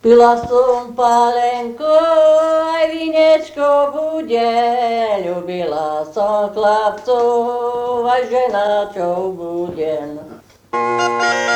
Pila som pálenko, aj vinečko bude, ľubila som chlapcov, aj ženáčov budem.